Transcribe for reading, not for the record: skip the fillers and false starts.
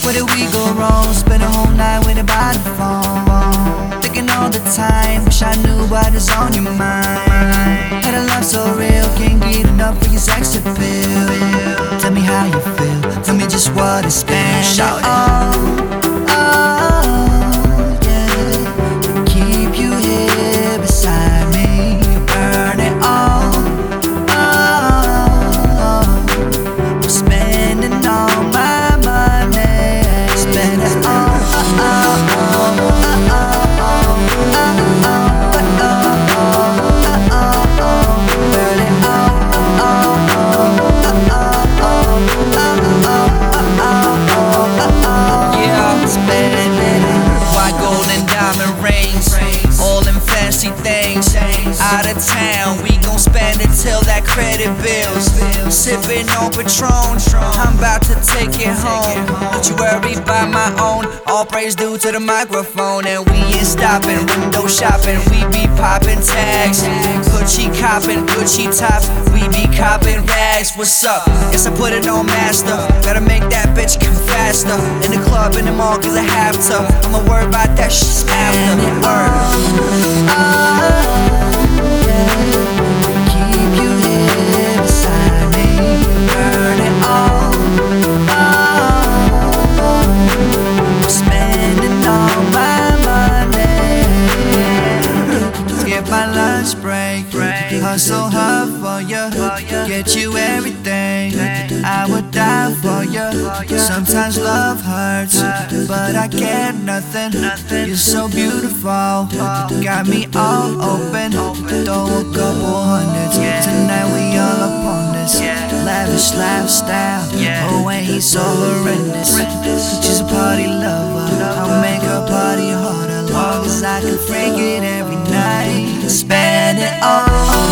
Where did we go wrong? Spend a whole night waiting by the phone, thinking all the time. Wish I knew what is on your mind. Had a love so real, can't get enough of your sex appeal. Tell me how you feel, tell me just what it's been. Shout it. Oh, yeah. To keep you here beside me, burn it all. Oh, I'm spending all my money, spend it all. Out of town, we gon' spend it till that credit bills. Sippin' on Patron, I'm about to take it home. Don't you worry about my own, all praise due to the microphone. And we ain't stopping, window shopping, we be popping tags. Gucci copping, Gucci tops, we be copping rags. What's up? Yes, I put it on master. Gotta make that bitch come faster. In the club, in the mall, cause I have to. I'ma worry about that shit after. Keep you here beside me, burn it all. I'm spending all my money. Skip my lunch break, hustle hard for you, get you everything. I would die for you. Sometimes love hurts, but I get nothing. You're so beautiful, got me all open. Throw a couple hundreds, tonight we all up on this lavish lifestyle. Oh, and he's so horrendous. She's a party lover, I'll make her party harder. Long as I can freak it every night, spend it all.